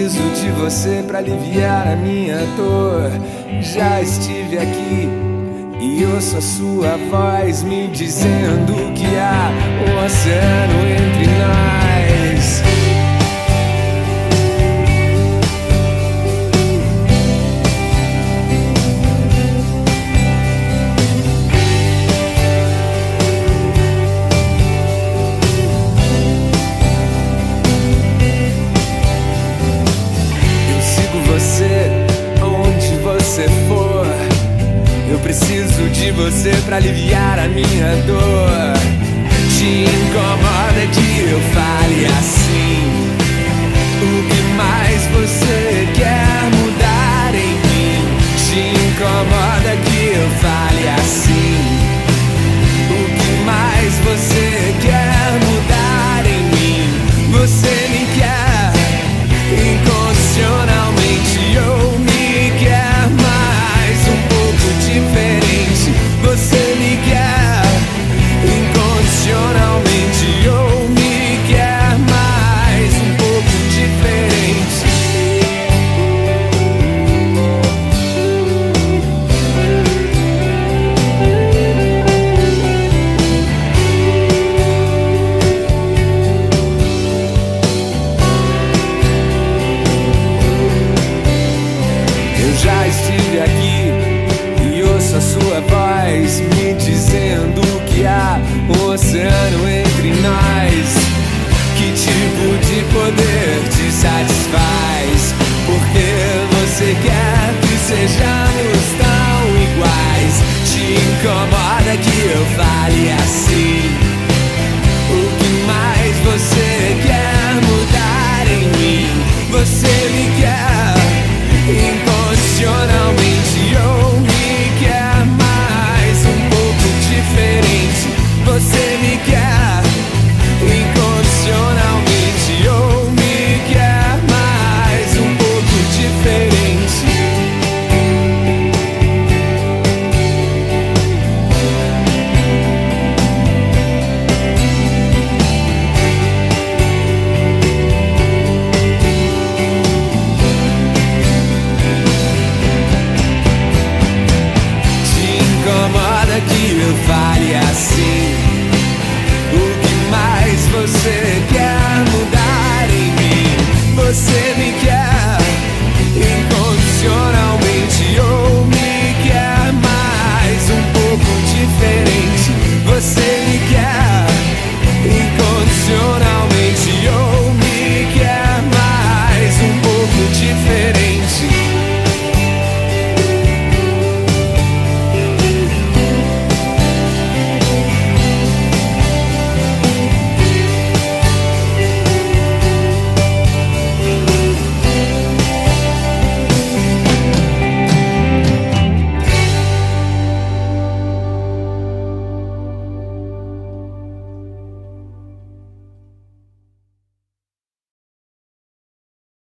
preciso de você pra aliviar a minha dor. Já estive aqui e ouço a sua voz me dizendo que há um oceano entre nós. Onde você for, eu preciso de você pra aliviar a minha dor. Te incomoda que eu fale assim? O que mais você quer mudar em mim? Te incomoda que eu fale assim? O que mais você quer mudar em mim? Você me quer incondicionalmente, ou me quer mais um pouco diferente? Você me quer incondicionalmente, ou me quer mais um pouco diferente? Já estive aqui e ouço a sua voz me dizendo que há um oceano entre nós. Que tipo de poder te satisfaz? Porque você quer que sejamos tão iguais? Te incomoda que eu fale assim?